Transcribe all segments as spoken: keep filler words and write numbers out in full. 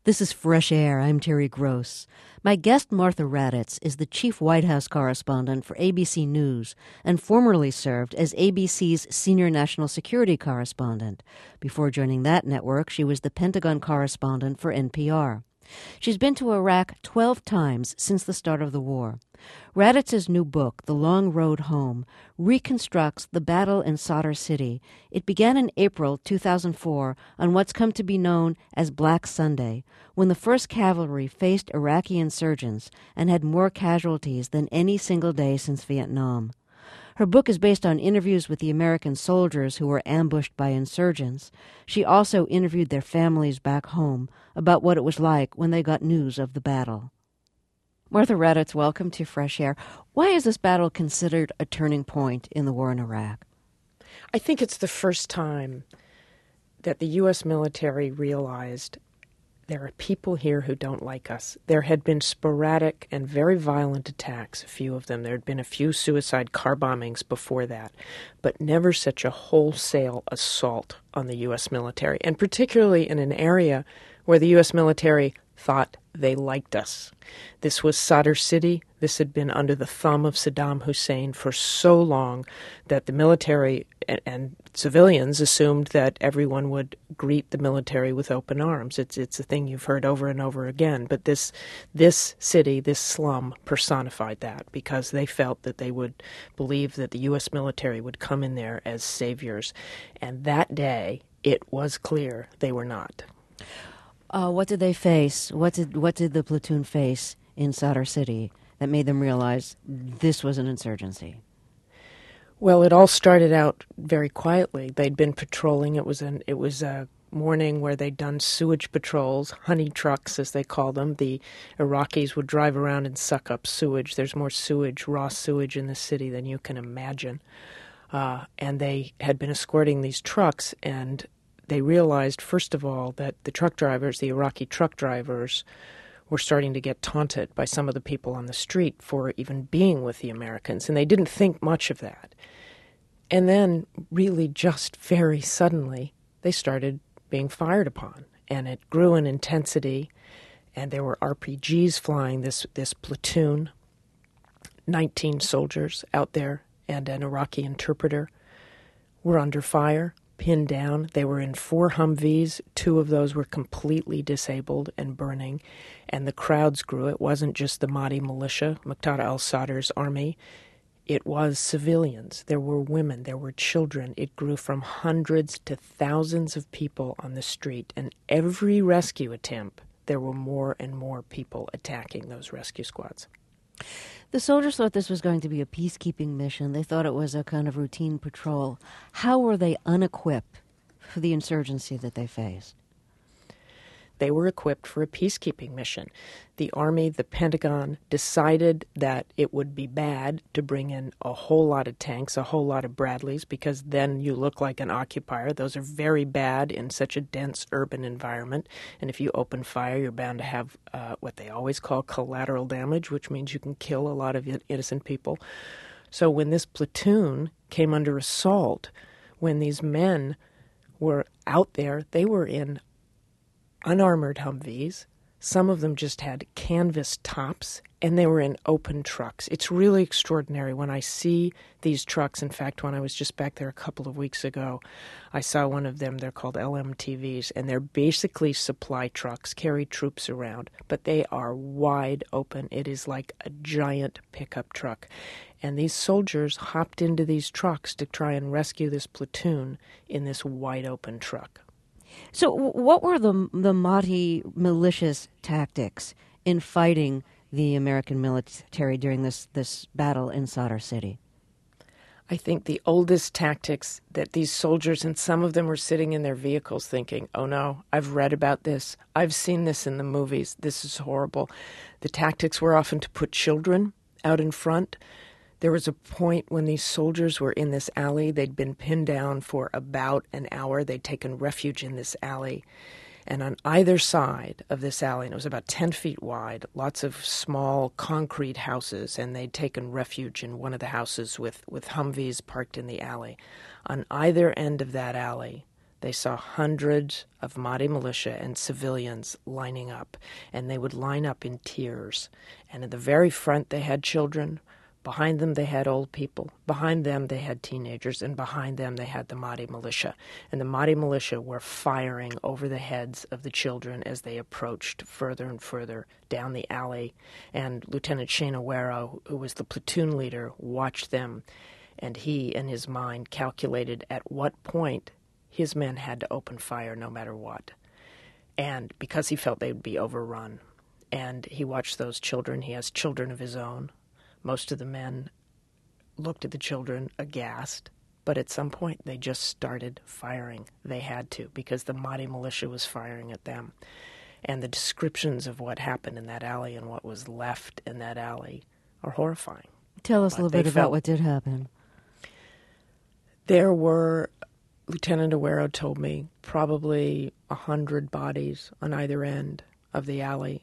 This is Fresh Air. I'm Terry Gross. My guest, Martha Raddatz, is the chief White House correspondent for A B C News and formerly served as A B C's senior national security correspondent. Before joining that network, she was the Pentagon correspondent for N P R. She's been to Iraq twelve times since the start of the war. Raddatz's new book, The Long Road Home, reconstructs the battle in Sadr City. It began in April two thousand four on what's come to be known as Black Sunday, when the First Cavalry faced Iraqi insurgents and had more casualties than any single day since Vietnam. Her book is based on interviews with the American soldiers who were ambushed by insurgents. She also interviewed their families back home about what it was like when they got news of the battle. Martha Raddatz, welcome to Fresh Air. Why is this battle considered a turning point in the war in Iraq? I think it's the first time that the U S military realized there are people here who don't like us. There had been sporadic and very violent attacks, a few of them. There had been a few suicide car bombings before that, but never such a wholesale assault on the U S military, and particularly in an area where the U S military thought they liked us. This was Sadr City. This had been under the thumb of Saddam Hussein for so long that the military and, and civilians assumed that everyone would greet the military with open arms. It's it's a thing you've heard over and over again. But this this city, this slum, personified that because they felt that they would believe that the U S military would come in there as saviors. And that day, it was clear they were not. Uh, what did they face? What did what did the platoon face in Sadr City that made them realize this was an insurgency? Well, it all started out very quietly. They'd been patrolling. It was an it was a morning where they'd done sewage patrols, honey trucks as they call them. The Iraqis would drive around and suck up sewage. There's more sewage, raw sewage in the city than you can imagine. Uh, and they had been escorting these trucks, and they realized, first of all, that the truck drivers, the Iraqi truck drivers, were starting to get taunted by some of the people on the street for even being with the Americans, and they didn't think much of that. And then, really just very suddenly, they started being fired upon, and it grew in intensity, and there were R P Gs flying. This, this platoon, nineteen soldiers out there, and an Iraqi interpreter were under fire, pinned down. They were in four Humvees. Two of those were completely disabled and burning, and the crowds grew. It wasn't just the Mahdi militia, Muqtada al-Sadr's army. It was civilians. There were women. There were children. It grew from hundreds to thousands of people on the street, and every rescue attempt, there were more and more people attacking those rescue squads. The soldiers thought this was going to be a peacekeeping mission. They thought it was a kind of routine patrol. How were they unequipped for the insurgency that they faced? They were equipped for a peacekeeping mission. The Army, the Pentagon, decided that it would be bad to bring in a whole lot of tanks, a whole lot of Bradleys, because then you look like an occupier. Those are very bad in such a dense urban environment. And if you open fire, you're bound to have uh, what they always call collateral damage, which means you can kill a lot of innocent people. So when this platoon came under assault, when these men were out there, they were in unarmored Humvees. Some of them just had canvas tops, and they were in open trucks. It's really extraordinary when I see these trucks. In fact, when I was just back there a couple of weeks ago, I saw one of them. They're called L M T Vs, and they're basically supply trucks, carry troops around, but they are wide open. It is like a giant pickup truck. And these soldiers hopped into these trucks to try and rescue this platoon in this wide open truck. So what were the the Mahdi militia's tactics in fighting the American military during this, this battle in Sadr City? I think the oldest tactics that these soldiers, and some of them were sitting in their vehicles thinking, oh no, I've read about this. I've seen this in the movies. This is horrible. The tactics were often to put children out in front. There was a point when these soldiers were in this alley. They'd been pinned down for about an hour. They'd taken refuge in this alley. And on either side of this alley, and it was about ten feet wide, lots of small concrete houses, and they'd taken refuge in one of the houses with, with Humvees parked in the alley. On either end of that alley, they saw hundreds of Mahdi militia and civilians lining up, and they would line up in tiers. And at the very front, they had children. Behind them, they had old people. Behind them, they had teenagers. And behind them, they had the Mahdi militia. And the Mahdi militia were firing over the heads of the children as they approached further and further down the alley. And Lieutenant Shane Awero, who was the platoon leader, watched them. And he, in his mind, calculated at what point his men had to open fire no matter what. And because he felt they would be overrun. And he watched those children. He has children of his own. Most of the men looked at the children aghast, but at some point they just started firing. They had to, because the Mahdi militia was firing at them. And the descriptions of what happened in that alley and what was left in that alley are horrifying. Tell us But a little bit they about felt- what did happen. There were, Lieutenant Awero told me, probably a hundred bodies on either end of the alley,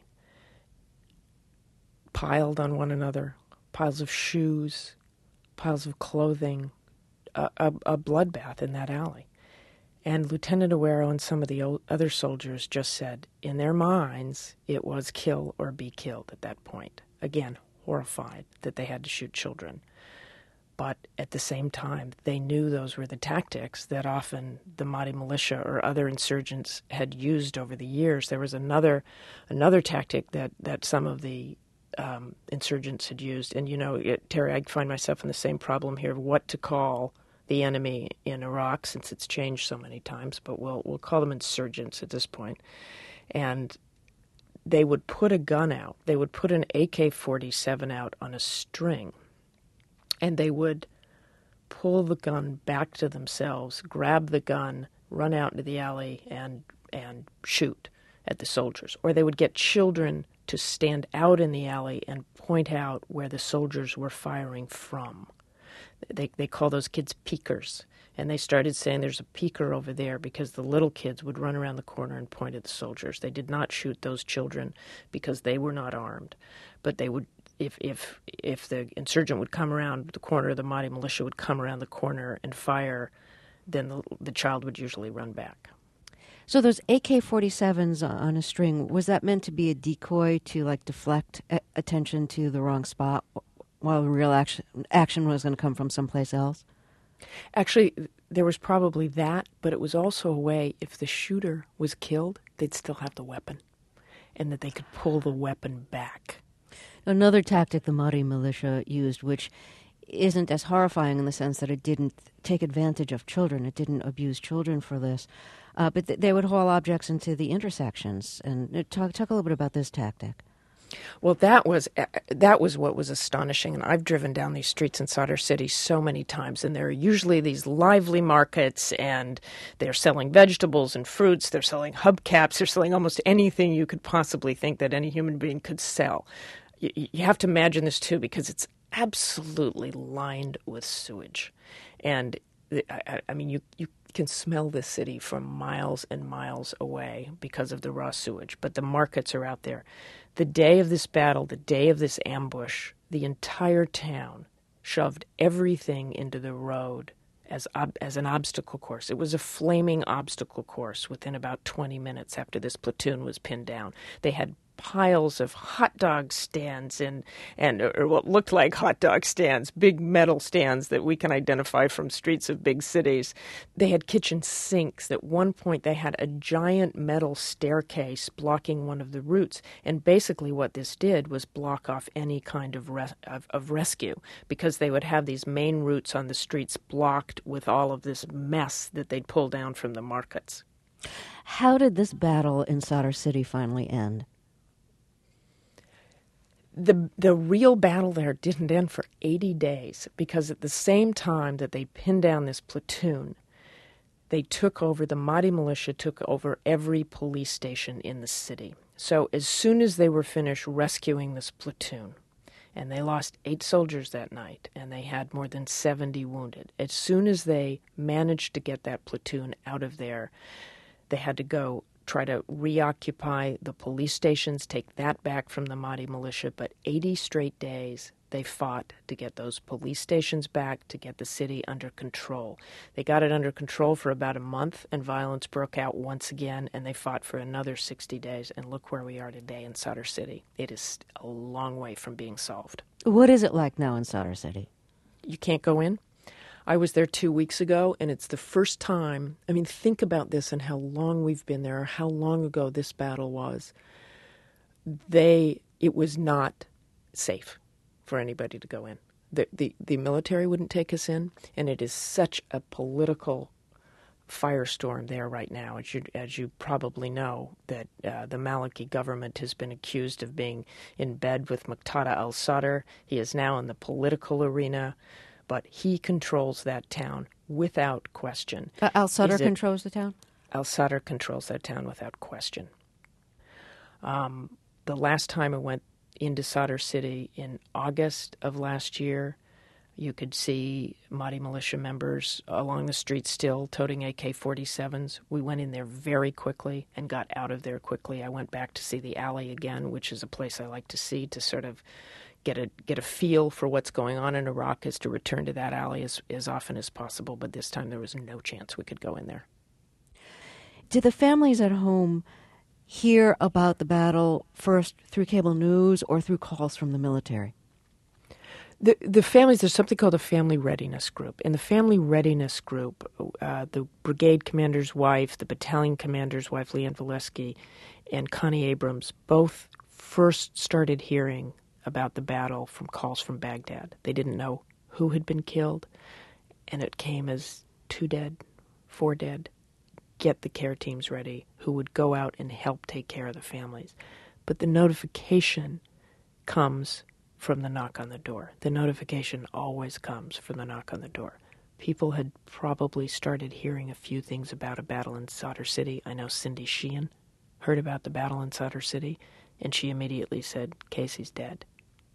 piled on one another, piles of shoes, piles of clothing, a, a, a bloodbath in that alley. And Lieutenant Awero and some of the o- other soldiers just said, in their minds, it was kill or be killed at that point. Again, horrified that they had to shoot children. But at the same time, they knew those were the tactics that often the Mahdi militia or other insurgents had used over the years. There was another another tactic that, that some of the um, insurgents had used. And, you know, it, Terry, I find myself in the same problem here of what to call the enemy in Iraq, since it's changed so many times. But we'll we'll call them insurgents at this point. And they would put a gun out. They would put an A K forty-seven out on a string. And they would pull the gun back to themselves, grab the gun, run out into the alley, and and shoot at the soldiers. Or they would get children to stand out in the alley and point out where the soldiers were firing from. They they call those kids peekers. And they started saying there's a peeker over there because the little kids would run around the corner and point at the soldiers. They did not shoot those children because they were not armed. But they would, if if if the insurgent would come around the corner, the Mahdi militia would come around the corner and fire, then the, the child would usually run back. So those A K forty-sevens on a string, was that meant to be a decoy to, like, deflect a- attention to the wrong spot while the real action, action was going to come from someplace else? Actually, there was probably that, but it was also a way, if the shooter was killed, they'd still have the weapon, and that they could pull the weapon back. Another tactic the Mahdi militia used, which isn't as horrifying in the sense that it didn't take advantage of children, it didn't abuse children for this, uh, but th- they would haul objects into the intersections. And uh, talk talk a little bit about this tactic. Well, that was that was what was astonishing, and I've driven down these streets in Sadr City so many times, and there are usually these lively markets, and they're selling vegetables and fruits, they're selling hubcaps, they're selling almost anything you could possibly think that any human being could sell. You, you have to imagine this, too, because it's absolutely lined with sewage. And, I, I mean, you, you can smell this city from miles and miles away because of the raw sewage, but the markets are out there. The day of this battle, the day of this ambush, the entire town shoved everything into the road as ob- as an obstacle course. It was a flaming obstacle course within about twenty minutes after this platoon was pinned down. They had piles of hot dog stands and, and or what looked like hot dog stands, big metal stands that we can identify from streets of big cities. They had kitchen sinks. At one point, they had a giant metal staircase blocking one of the routes. And basically what this did was block off any kind of, res- of, of rescue, because they would have these main routes on the streets blocked with all of this mess that they'd pull down from the markets. How did this battle in Sadr City finally end? The the real battle there didn't end for eighty days, because at the same time that they pinned down this platoon, they took over, the Mahdi militia took over every police station in the city. So as soon as they were finished rescuing this platoon, and they lost eight soldiers that night, and they had more than seventy wounded, as soon as they managed to get that platoon out of there, they had to go try to reoccupy the police stations, take that back from the Mahdi militia, but eighty straight days They fought to get those police stations back, to get the city under control. They got it under control for about a month, and violence broke out once again, and they fought for another sixty days. And look where we are today in Sadr City. It is a long way from being solved. What is it like now in Sadr City? You can't go in. I was there two weeks ago, and it's the first time. I mean, think about this and how long we've been there, or how long ago this battle was. They, it was not safe for anybody to go in. The, the the military wouldn't take us in, and it is such a political firestorm there right now. As you, as you probably know, that uh, the Maliki government has been accused of being in bed with Muqtada al-Sadr. He is now in the political arena, but he controls that town without question. Uh, al-Sadr controls the town? Al-Sadr controls that town without question. Um, the last time I went into Sadr City in August of last year, you could see Mahdi militia members along the street still toting A K forty-sevens. We went in there very quickly and got out of there quickly. I went back to see the alley again, which is a place I like to see to sort of get a get a feel for what's going on in Iraq, is to return to that alley as, as often as possible. But this time there was no chance we could go in there. Did the families at home hear about the battle first through cable news or through calls from the military? The the families, there's something called a family readiness group. In the family readiness group, uh, the brigade commander's wife, the battalion commander's wife, Leanne Valesky, and Connie Abrams both first started hearing about the battle from calls from Baghdad. They didn't know who had been killed, and it came as two dead, four dead. Get the care teams ready who would go out and help take care of the families. But the notification comes from the knock on the door. The notification always comes from the knock on the door. People had probably started hearing a few things about a battle in Sadr City. I know Cindy Sheehan heard about the battle in Sadr City, and she immediately said, Casey's dead.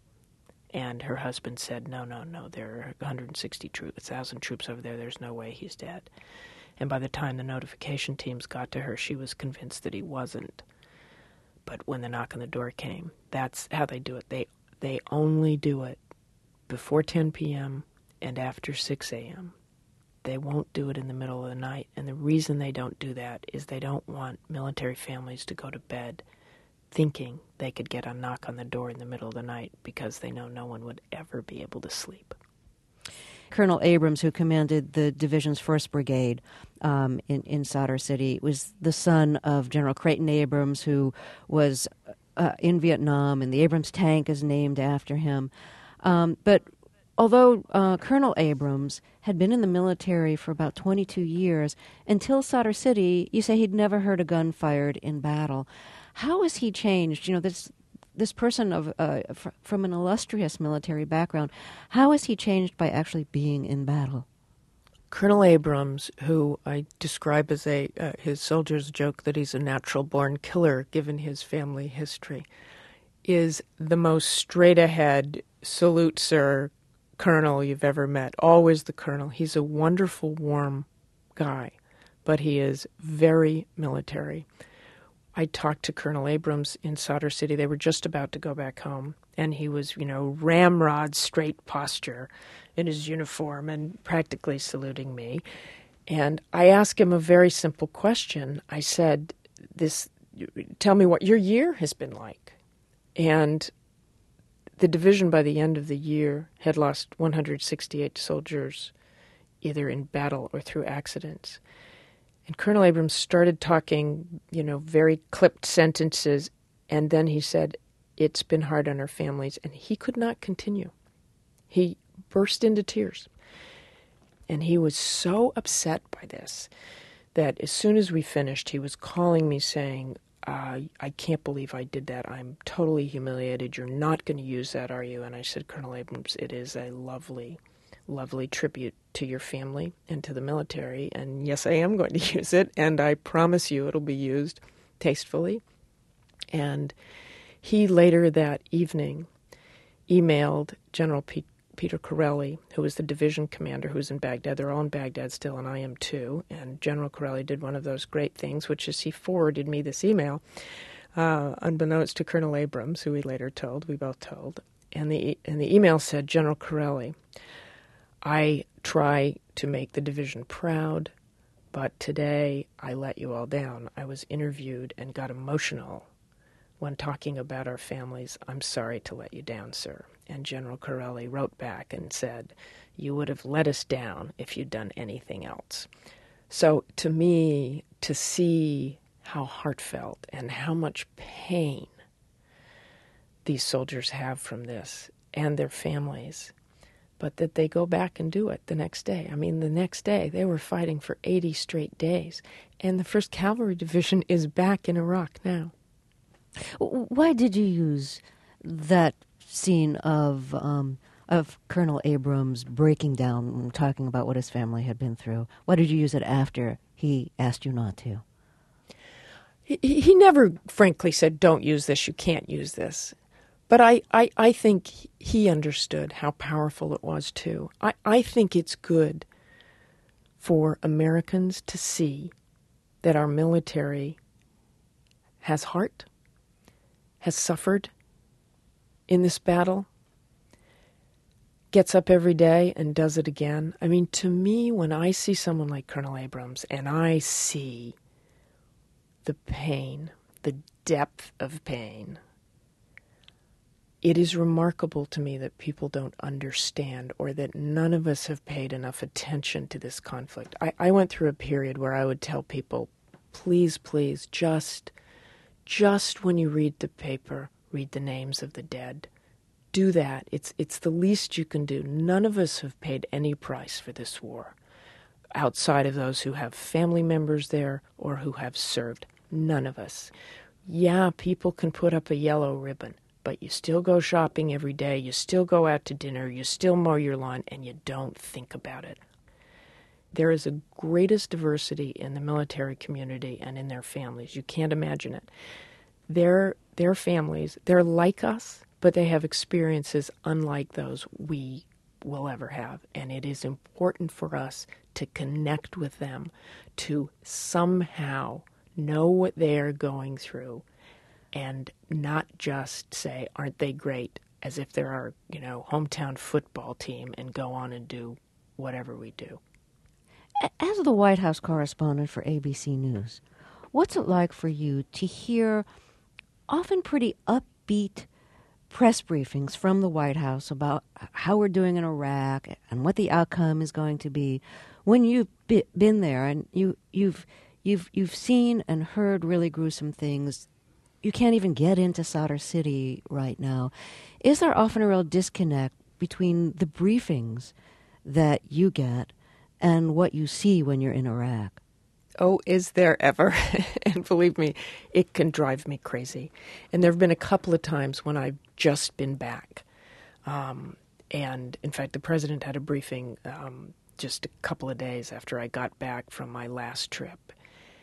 And her husband said, no, no, no, there are one hundred sixty troops, one thousand troops over there. There's no way he's dead. And by the time the notification teams got to her, she was convinced that he wasn't. But when the knock on the door came, that's how they do it. They they only do it before ten p.m. and after six a.m. They won't do it in the middle of the night. And the reason they don't do that is they don't want military families to go to bed thinking they could get a knock on the door in the middle of the night, because they know no one would ever be able to sleep. Colonel Abrams, who commanded the division's first Brigade um, in, in Sadr City, was the son of General Creighton Abrams, who was uh, in Vietnam, and the Abrams tank is named after him. Um, but although uh, Colonel Abrams had been in the military for about twenty-two years, until Sadr City, you say he'd never heard a gun fired in battle. How has he changed? You know, this this person of uh, fr- from an illustrious military background, how has he changed by actually being in battle? Colonel Abrams, who I describe as a uh, his soldiers joke that he's a natural-born killer given his family history, is the most straight-ahead, salute, sir, colonel you've ever met. Always the colonel. He's a wonderful, warm guy, but he is very military. I talked to Colonel Abrams in Sadr City. They were just about to go back home, and he was, you know, ramrod straight posture in his uniform and practically saluting me. And I asked him a very simple question. I said, "This, tell me what your year has been like." And the division, by the end of the year, had lost one hundred sixty-eight soldiers, either in battle or through accidents. And Colonel Abrams started talking, you know, very clipped sentences, and then he said, it's been hard on our families, and he could not continue. He burst into tears. And he was so upset by this that as soon as we finished, he was calling me saying, uh, I can't believe I did that. I'm totally humiliated. You're not going to use that, are you? And I said, Colonel Abrams, it is a lovely lovely tribute to your family and to the military, and yes, I am going to use it, and I promise you it'll be used tastefully. And he later that evening emailed General P- Peter Corelli, who was the division commander who was in Baghdad. They're all in Baghdad still, and I am too. And General Corelli did one of those great things, which is he forwarded me this email, uh, unbeknownst to Colonel Abrams, who he later told, we both told. and the and the email said, General Corelli, I try to make the division proud, but today I let you all down. I was interviewed and got emotional when talking about our families. I'm sorry to let you down, sir. And General Corelli wrote back and said, you would have let us down if you'd done anything else. So to me, to see how heartfelt and how much pain these soldiers have from this and their families, but that they go back and do it the next day. I mean, the next day they were fighting for eighty straight days, and the first Cavalry Division is back in Iraq now. Why did you use that scene of um, of Colonel Abrams breaking down and talking about what his family had been through? Why did you use it after he asked you not to? He, he never, frankly, said, don't use this, you can't use this. But I, I, I think he understood how powerful it was, too. I, I think it's good for Americans to see that our military has heart, has suffered in this battle, gets up every day and does it again. I mean, to me, when I see someone like Colonel Abrams and I see the pain, the depth of pain, it is remarkable to me that people don't understand, or that none of us have paid enough attention to this conflict. I, I went through a period where I would tell people, please, please, just, just when you read the paper, read the names of the dead. Do that. It's, it's the least you can do. None of us have paid any price for this war, outside of those who have family members there or who have served. None of us. Yeah, people can put up a yellow ribbon, but you still go shopping every day, you still go out to dinner, you still mow your lawn, and you don't think about it. There is a greatest diversity in the military community and in their families. You can't imagine it. Their, their families, they're like us, but they have experiences unlike those we will ever have. And it is important for us to connect with them, to somehow know what they are going through, and not just say, aren't they great, as if they're our, you know, hometown football team, and go on and do whatever we do. As the White House correspondent for A B C News, what's it like for you to hear often pretty upbeat press briefings from the White House about how we're doing in Iraq and what the outcome is going to be, when you've been there and you, you've you've you've seen and heard really gruesome things? You can't even get into Sadr City right now. Is there often a real disconnect between the briefings that you get and what you see when you're in Iraq? Oh, is there ever? And believe me, it can drive me crazy. And there have been a couple of times when I've just been back. Um, and, in fact, the president had a briefing um, just a couple of days after I got back from my last trip.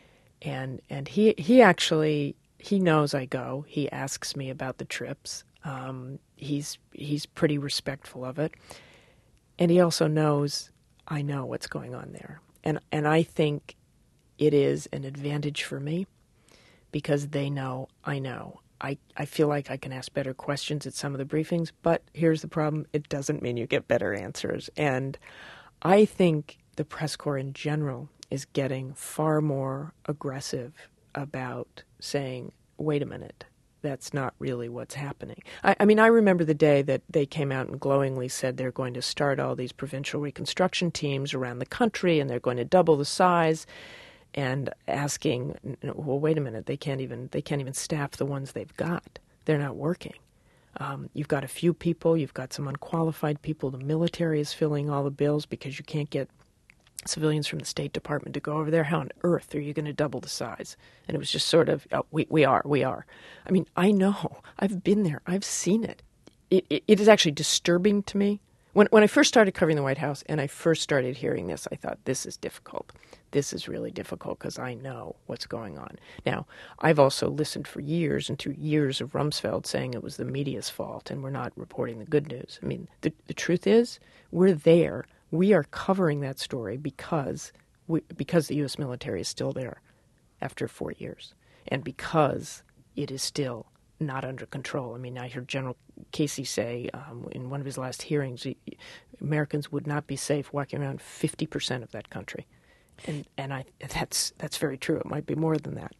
And and he he actually... He knows I go. He asks me about the trips. Um, he's he's pretty respectful of it. And he also knows I know what's going on there. And and I think it is an advantage for me because they know I know. I, I feel like I can ask better questions at some of the briefings, but here's the problem. It doesn't mean you get better answers. And I think the press corps in general is getting far more aggressive about saying, wait a minute, that's not really what's happening. I, I mean, I remember the day that they came out and glowingly said they're going to start all these provincial reconstruction teams around the country and they're going to double the size, and asking, well, wait a minute, they can't even they can't even staff the ones they've got. They're not working. Um, you've got a few people, you've got some unqualified people. The military is filling all the bills because you can't get civilians from the State Department to go over there. How on earth are you going to double the size? And it was just sort of, oh, we we are, we are. I mean, I know. I've been there. I've seen it. It, it, it is actually disturbing to me. When when I first started covering the White House and I first started hearing this, I thought, this is difficult. This is really difficult because I know what's going on. Now, I've also listened for years and through years of Rumsfeld saying it was the media's fault and we're not reporting the good news. I mean, the, the truth is, we're there. We are covering that story because we, because the U S military is still there after four years, and because it is still not under control. I mean, I heard General Casey say um, in one of his last hearings, he, Americans would not be safe walking around fifty percent of that country. And and I that's that's very true. It might be more than that.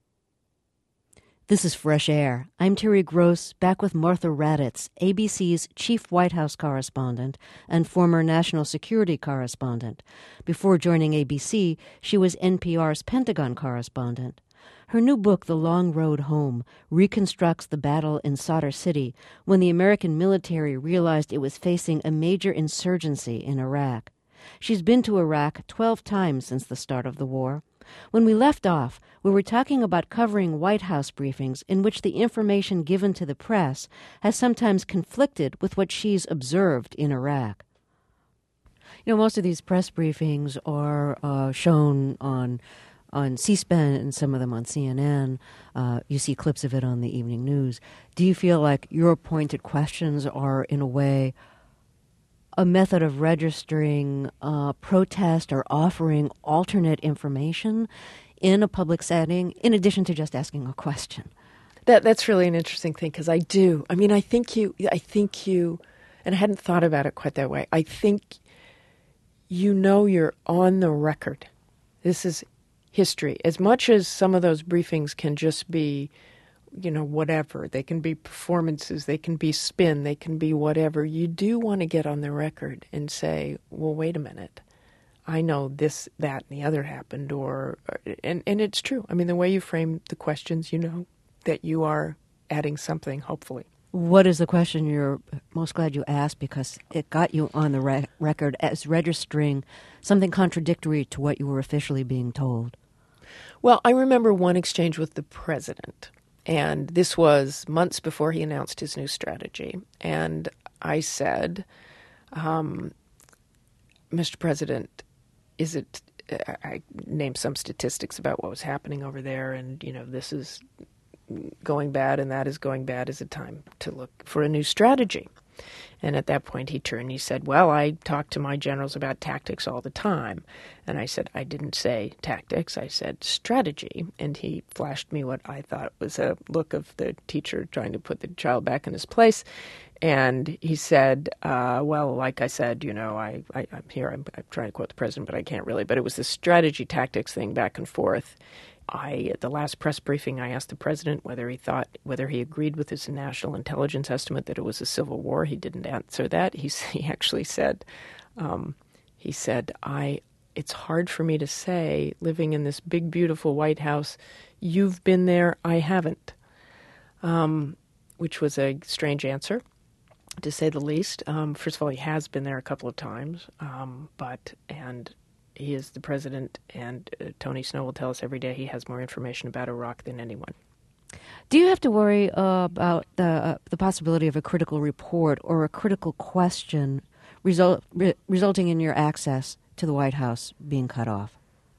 This is Fresh Air. I'm Terry Gross, back with Martha Raddatz, A B C's chief White House correspondent and former national security correspondent. Before joining A B C, she was N P R's Pentagon correspondent. Her new book, The Long Road Home, reconstructs the battle in Sadr City when the American military realized it was facing a major insurgency in Iraq. She's been to Iraq twelve times since the start of the war. When we left off, we were talking about covering White House briefings in which the information given to the press has sometimes conflicted with what she's observed in Iraq. You know, most of these press briefings are uh, shown on on C-SPAN and some of them on C N N. Uh, you see clips of it on the evening news. Do you feel like your pointed questions are, in a way, a method of registering uh, protest or offering alternate information in a public setting, in addition to just asking a question? That that's really an interesting thing, because I do. I mean, I think you, I think you, and I hadn't thought about it quite that way. I think you know you're on the record. This is history. As much as some of those briefings can just be, you know, whatever. They can be performances, they can be spin, they can be whatever. You do want to get on the record and say, well, wait a minute. I know this, that, and the other happened, or, or and, and it's true. I mean, the way you frame the questions, you know that you are adding something, hopefully. What is the question you're most glad you asked because it got you on the re- record as registering something contradictory to what you were officially being told? Well, I remember one exchange with the president. And this was months before he announced his new strategy. And I said, um, Mister President, is it, I named some statistics about what was happening over there. And, you know, this is going bad and that is going bad. Is it time to look for a new strategy? And at that point he turned and he said, well, I talk to my generals about tactics all the time. And I said, I didn't say tactics, I said strategy. And he flashed me what I thought was a look of the teacher trying to put the child back in his place. And he said, uh, well, like I said, you know, I, I, I'm here, I'm, I'm trying to quote the president, but I can't really. But it was the strategy tactics thing back and forth. I, at the last press briefing, I asked the president whether he thought, whether he agreed with his national intelligence estimate that it was a civil war. He didn't answer that. He, he actually said, um, he said, I, it's hard for me to say, living in this big, beautiful White House, you've been there, I haven't, um, which was a strange answer, to say the least. Um, first of all, he has been there a couple of times, um, but, and he is the president, and uh, Tony Snow will tell us every day he has more information about Iraq than anyone. Do you have to worry uh, about the uh, the possibility of a critical report or a critical question result, re- resulting in your access to the White House being cut off?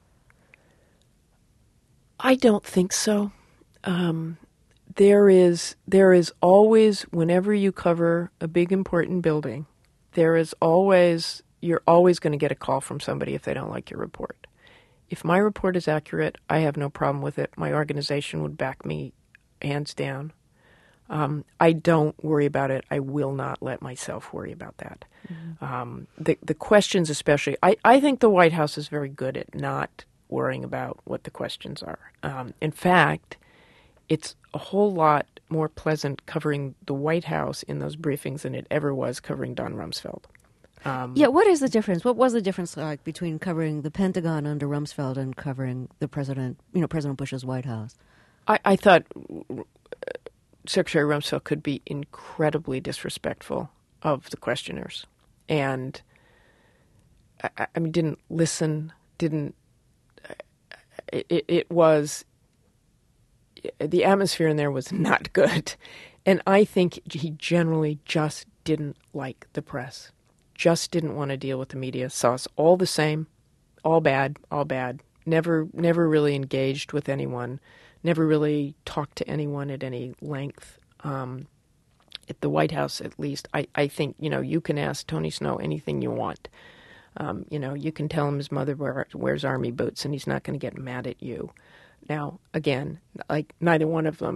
I don't think so. Um, there is there is always, whenever you cover a big important building, there is always... you're always going to get a call from somebody if they don't like your report. If my report is accurate, I have no problem with it. My organization would back me hands down. Um, I don't worry about it. I will not let myself worry about that. Mm-hmm. Um, the, the questions especially, I, I think the White House is very good at not worrying about what the questions are. Um, in fact, it's a whole lot more pleasant covering the White House in those briefings than it ever was covering Don Rumsfeld. Um, yeah, what is the difference? What was the difference like between covering the Pentagon under Rumsfeld and covering the president, you know, President Bush's White House? I, I thought Secretary Rumsfeld could be incredibly disrespectful of the questioners, and I, I mean, didn't listen, didn't. It, it was the atmosphere in there was not good, and I think he generally just didn't like the press. Just didn't want to deal with the media, saw us all the same, all bad, all bad, never never really engaged with anyone, never really talked to anyone at any length. Um, at the White House, at least, I, I think, you know, you can ask Tony Snow anything you want. Um, you know, you can tell him his mother wear, wears army boots and he's not going to get mad at you. Now, again, like neither one of them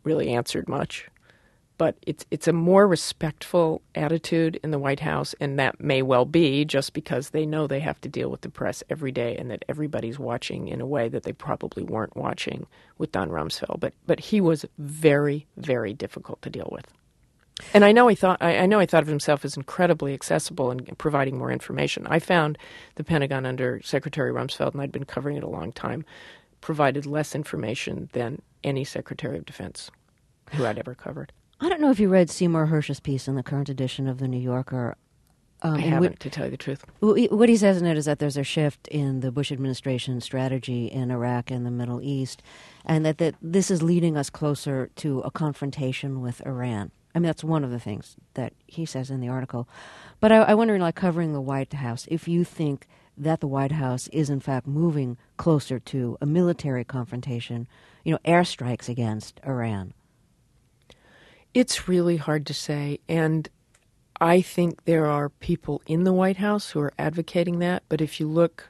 really answered much. But it's it's a more respectful attitude in the White House, and that may well be just because they know they have to deal with the press every day and that everybody's watching in a way that they probably weren't watching with Don Rumsfeld. But but he was very, very difficult to deal with. And I know he thought I, I know he thought of himself as incredibly accessible and providing more information. I found the Pentagon under Secretary Rumsfeld, and I'd been covering it a long time, provided less information than any Secretary of Defense who I'd ever covered. I don't know if you read Seymour Hersh's piece in the current edition of The New Yorker. Um, I haven't, what, to tell you the truth. What he says in it is that there's a shift in the Bush administration strategy in Iraq and the Middle East, and that, that this is leading us closer to a confrontation with Iran. I mean, that's one of the things that he says in the article. But I, I wonder, like covering the White House, if you think that the White House is in fact moving closer to a military confrontation, you know, airstrikes against Iran. It's really hard to say, and I think there are people in the White House who are advocating that, but if you look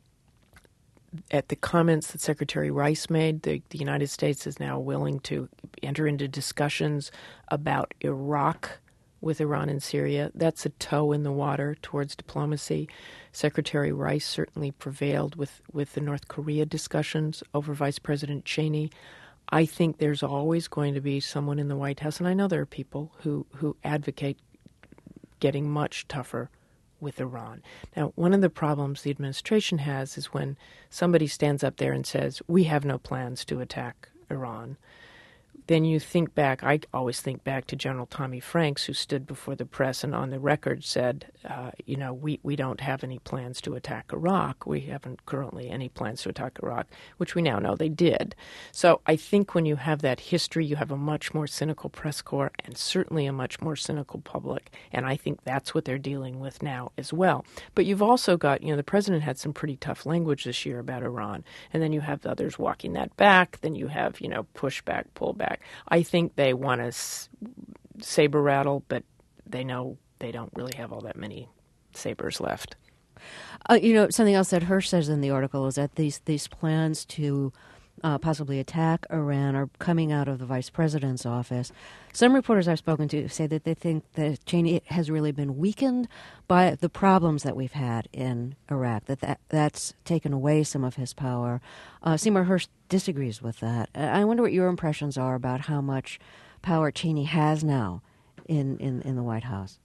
at the comments that Secretary Rice made, the, the United States is now willing to enter into discussions about Iraq with Iran and Syria. That's a toe in the water towards diplomacy. Secretary Rice certainly prevailed with, with the North Korea discussions over Vice President Cheney. I think there's always going to be someone in the White House, and I know there are people who, who advocate getting much tougher with Iran. Now, one of the problems the administration has is when somebody stands up there and says, we have no plans to attack Iran. Then you think back, I always think back to General Tommy Franks, who stood before the press and on the record said, uh, you know, we, we don't have any plans to attack Iraq. We haven't currently any plans to attack Iraq, which we now know they did. So I think when you have that history, you have a much more cynical press corps and certainly a much more cynical public. And I think that's what they're dealing with now as well. But you've also got, you know, the president had some pretty tough language this year about Iran. And then you have the others walking that back. Then you have, you know, pushback, pullback. I think they want to s- saber rattle, but they know they don't really have all that many sabers left. Uh, you know, something else that Hersh says in the article is that these these plans to uh, possibly attack Iran are coming out of the vice president's office. Some reporters I've spoken to say that they think that Cheney has really been weakened by the problems that we've had in Iraq, that, that that's taken away some of his power. Uh, Seymour Hersh disagrees with that. I wonder what your impressions are about how much power Cheney has now in, in, in the White House.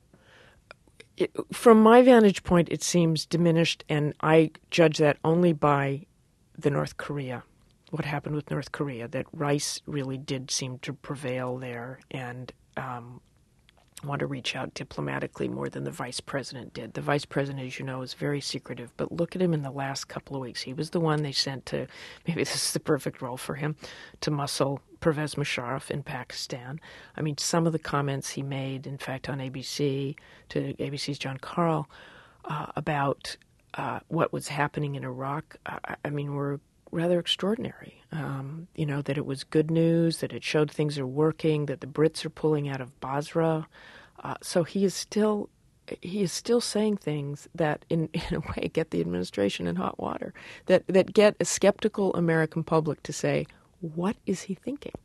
It, from my vantage point, it seems diminished, and I judge that only by the North Korea, what happened with North Korea, that Rice really did seem to prevail there and um, want to reach out diplomatically more than the vice president did. The vice president, as you know, is very secretive, but look at him in the last couple of weeks. He was the one they sent to, maybe this is the perfect role for him, to muscle Pervez Musharraf in Pakistan. I mean, some of the comments he made, in fact, on A B C, to A B C's John Carl, uh, about uh, what was happening in Iraq, I, I mean, were rather extraordinary. Um, you know, that it was good news, that it showed things are working, that the Brits are pulling out of Basra. Uh, so he is still he is still saying things that, in, in a way, get the administration in hot water, that, that get a skeptical American public to say, what is he thinking?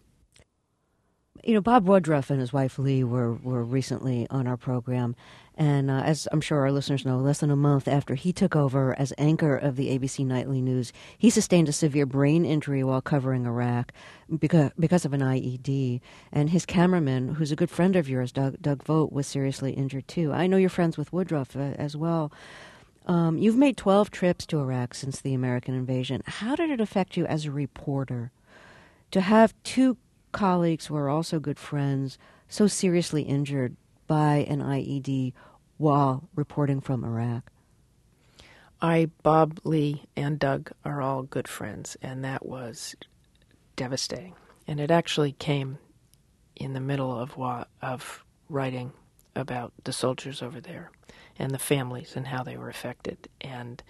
You know, Bob Woodruff and his wife Lee were, were recently on our program, and uh, as I'm sure our listeners know, less than a month after he took over as anchor of the A B C Nightly News, he sustained a severe brain injury while covering Iraq because, because of an I E D, and his cameraman, who's a good friend of yours, Doug, Doug Vogt, was seriously injured too. I know you're friends with Woodruff uh, as well. Um, you've made twelve trips to Iraq since the American invasion. How did it affect you as a reporter to have two colleagues who are also good friends so seriously injured by an I E D while reporting from Iraq? I, Bob, Lee, and Doug are all good friends, and that was devastating. And it actually came in the middle of of writing about the soldiers over there and the families and how they were affected. And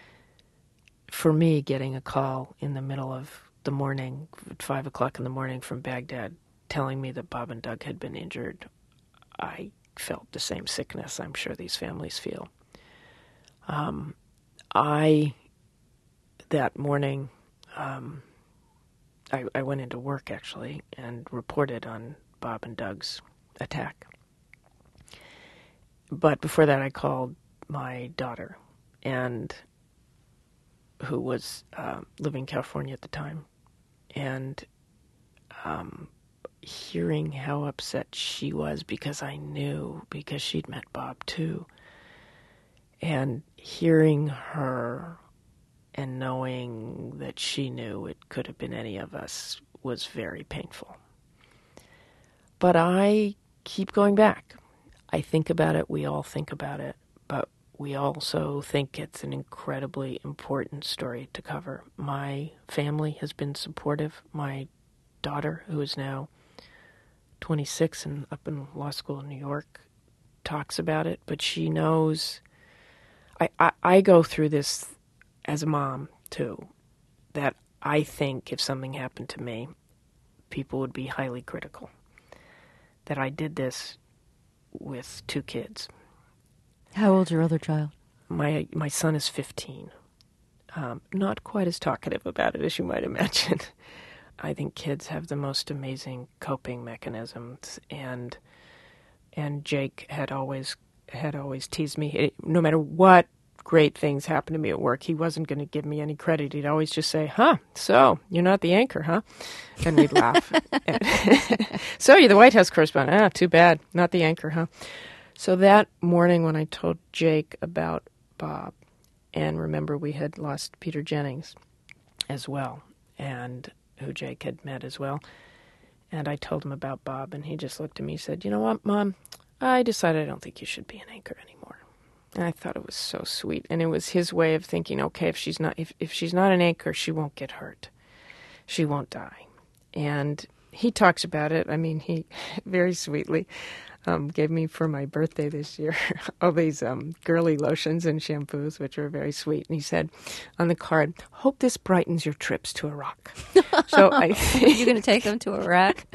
for me, getting a call in the middle of the morning, at five o'clock in the morning from Baghdad, telling me that Bob and Doug had been injured, I felt the same sickness I'm sure these families feel. Um, I, that morning, um, I, I went into work, actually, and reported on Bob and Doug's attack. But before that, I called my daughter, and who was uh, living in California at the time, and um, hearing how upset she was because I knew, because she'd met Bob too, and hearing her and knowing that she knew it could have been any of us was very painful. But I keep going back. I think about it, we all think about it, but we also think it's an incredibly important story to cover. My family has been supportive. My daughter, who is now twenty-six and up in law school in New York, talks about it, but she knows. I, I, I go through this as a mom, too, that I think if something happened to me, people would be highly critical. That I did this with two kids. How old's your other child? My my son is fifteen. Um, not quite as talkative about it as you might imagine. I think kids have the most amazing coping mechanisms, and and Jake had always had always teased me. No matter what great things happened to me at work, he wasn't going to give me any credit. He'd always just say, "Huh, so you're not the anchor, huh?" And we'd laugh. "So you're the White House correspondent? Ah, too bad, not the anchor, huh?" So that morning when I told Jake about Bob, and remember we had lost Peter Jennings as well, and who Jake had met as well, and I told him about Bob, and he just looked at me and said, "You know what, Mom? I decided I don't think you should be an anchor anymore." And I thought it was so sweet, and it was his way of thinking, okay, if she's not if, if she's not an anchor, she won't get hurt. She won't die. And he talks about it. I mean, he very sweetly um, gave me for my birthday this year all these um, girly lotions and shampoos, which were very sweet. And he said on the card, "Hope this brightens your trips to Iraq." So I You're going to take them to Iraq?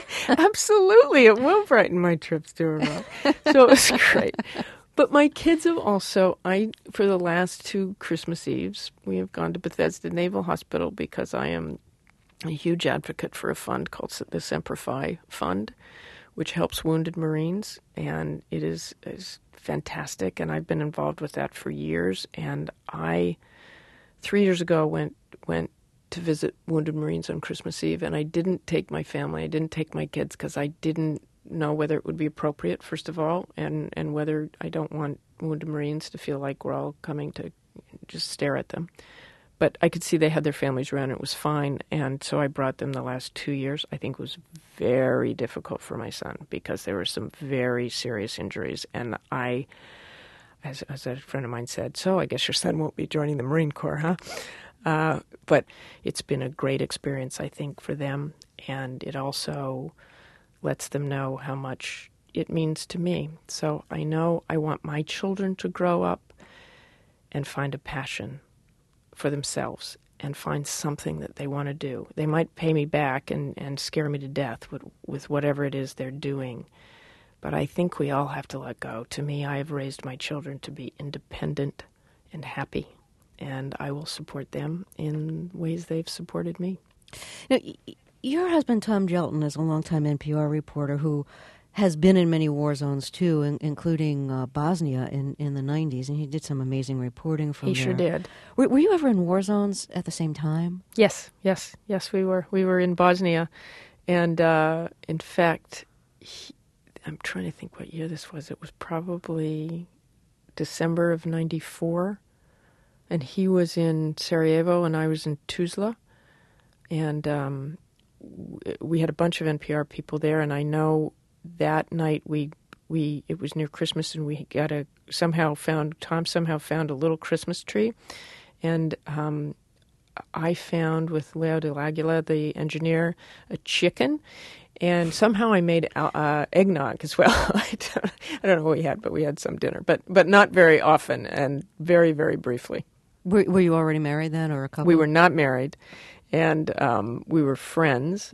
Absolutely, it will brighten my trips to Iraq. So it was great. But my kids have also, I for the last two Christmas Eves, we have gone to Bethesda Naval Hospital because I am a huge advocate for a fund called the Semper Fi Fund, which helps wounded Marines, and it is, is fantastic, and I've been involved with that for years. And I, three years ago, went went to visit wounded Marines on Christmas Eve, and I didn't take my family, I didn't take my kids because I didn't know whether it would be appropriate, first of all, and, and whether I don't want wounded Marines to feel like we're all coming to just stare at them. But I could see they had their families around, and it was fine, and so I brought them the last two years. I think it was very difficult for my son because there were some very serious injuries, and I, as, as a friend of mine said, "So I guess your son won't be joining the Marine Corps, huh?" Uh, but it's been a great experience, I think, for them, and it also lets them know how much it means to me. So I know I want my children to grow up and find a passion for themselves and find something that they want to do. They might pay me back and, and scare me to death with, with whatever it is they're doing, but I think we all have to let go. To me, I have raised my children to be independent and happy, and I will support them in ways they've supported me. Now, your husband, Tom Gelton, is a longtime N P R reporter who has been in many war zones, too, in, including uh, Bosnia in, in the nineties, and he did some amazing reporting from he there. He sure did. Were, were you ever in war zones at the same time? Yes, yes, yes, we were. We were in Bosnia, and uh, in fact, he, I'm trying to think what year this was. It was probably December of ninety-four, and he was in Sarajevo, and I was in Tuzla, and um, we had a bunch of N P R people there, and I know that night we we it was near Christmas, and we got a somehow found Tom somehow found a little Christmas tree, and um, I found with Leo de l'Aguila, the engineer, a chicken, and somehow I made uh, eggnog as well. I don't, I don't know what we had, but we had some dinner, but but not very often, and very very briefly. Were, were you already married then, or a couple? We were not married. And um, we were friends,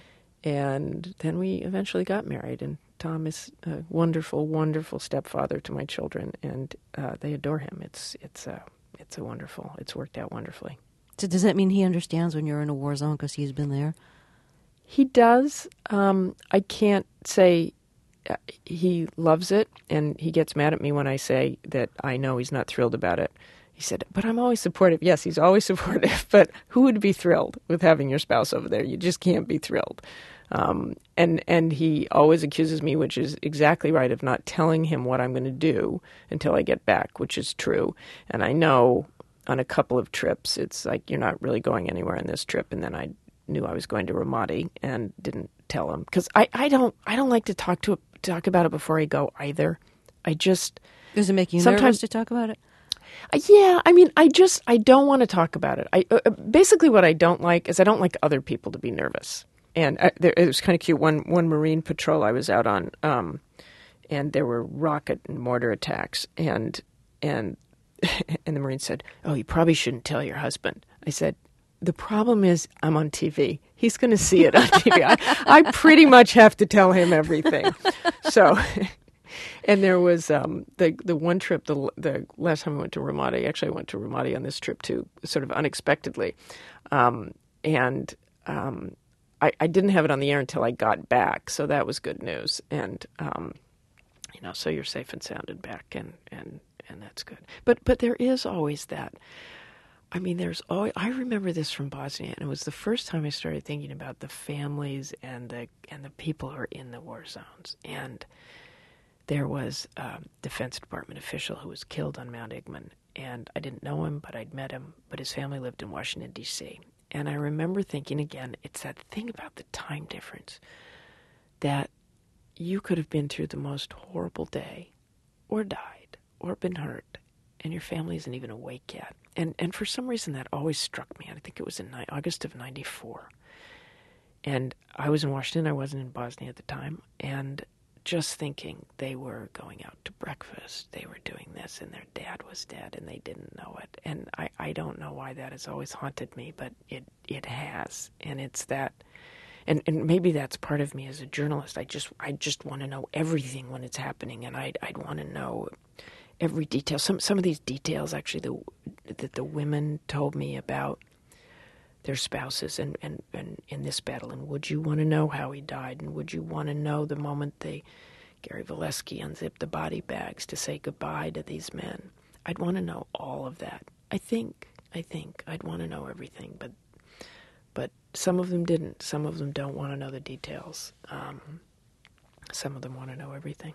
and then we eventually got married. And Tom is a wonderful, wonderful stepfather to my children, and uh, they adore him. It's it's a it's a wonderful. It's worked out wonderfully. So does that mean he understands when you're in a war zone because he's been there? He does. Um, I can't say uh, he loves it, and he gets mad at me when I say that I know he's not thrilled about it. He said, but I'm always supportive. Yes, he's always supportive, but who would be thrilled with having your spouse over there? You just can't be thrilled. Um, and, and he always accuses me, which is exactly right, of not telling him what I'm going to do until I get back, which is true. And I know on a couple of trips, it's like, you're not really going anywhere on this trip. And then I knew I was going to Ramadi and didn't tell him. Because I, I don't I don't like to talk to talk about it before I go either. I just... Does it make you sometimes, nervous to talk about it? Uh, yeah, I mean, I just, I don't want to talk about it. I uh, basically, what I don't like is I don't like other people to be nervous. And I, there, it was kind of cute. One one Marine patrol I was out on, um, and there were rocket and mortar attacks. And and and the Marine said, "Oh, you probably shouldn't tell your husband." I said, "The problem is I'm on T V. He's going to see it on T V. I, I pretty much have to tell him everything." So, and there was um, the the one trip, the the last time I went to Ramadi. Actually, I went to Ramadi on this trip too, sort of unexpectedly, um, and. Um, I, I didn't have it on the air until I got back, so that was good news. And um, you know, so you're safe and sound and back, and, and, and that's good. But but there is always that. I mean, there's always. I remember this from Bosnia, and it was the first time I started thinking about the families and the and the people who are in the war zones. And there was a Defense Department official who was killed on Mount Igman, and I didn't know him, but I'd met him. But his family lived in Washington, D C And I remember thinking, again, it's that thing about the time difference, that you could have been through the most horrible day, or died, or been hurt, and your family isn't even awake yet. And and for some reason that always struck me. I think it was in August of ninety-four. And I was in Washington, I wasn't in Bosnia at the time, and just thinking they were going out to breakfast, they were doing this, and their dad was dead, and they didn't know it. And I, I don't know why that has always haunted me, but it, it has. And it's that, and, and maybe that's part of me as a journalist. I just I just want to know everything when it's happening, and I'd, I'd want to know every detail. Some some of these details, actually, the, that the women told me about their spouses and, and, and in this battle, and would you want to know how he died, and would you want to know the moment they, Gary Valesky unzipped the body bags to say goodbye to these men? I'd want to know all of that. I think, I think I'd want to know everything, but but some of them didn't. Some of them don't want to know the details. Um, some of them want to know everything.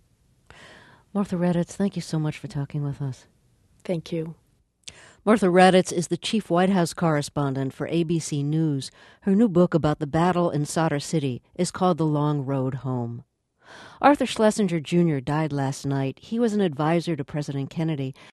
Martha Raddatz, thank you so much for talking with us. Thank you. Martha Raddatz is the chief White House correspondent for A B C News. Her new book about the battle in Sadr City is called The Long Road Home. Arthur Schlesinger Junior died last night. He was an advisor to President Kennedy